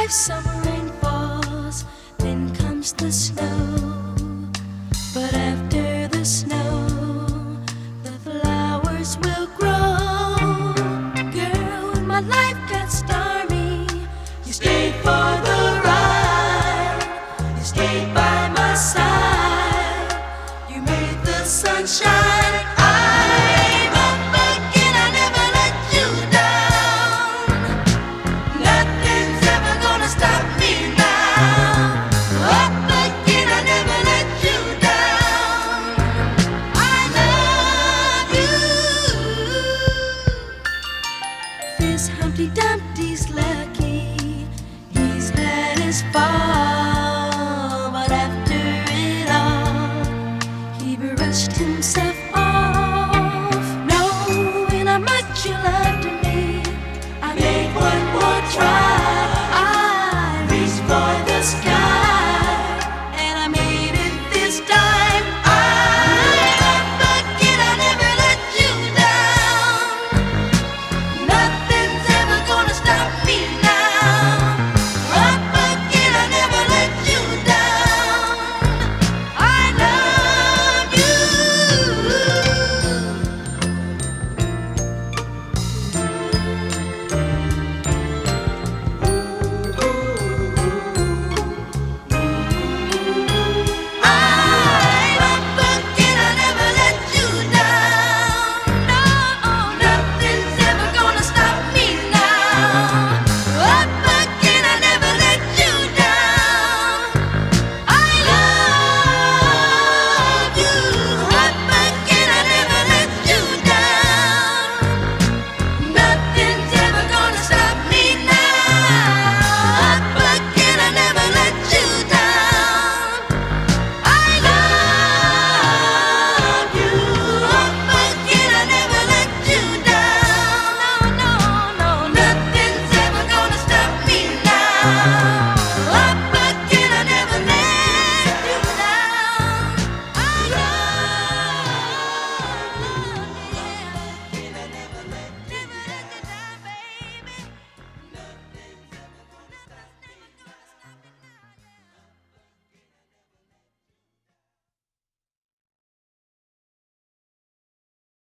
summer rain falls, then comes the snow. But after the snow, the flowers will grow. Girl, when my life got stormy, you stayed for the ride. You stayed by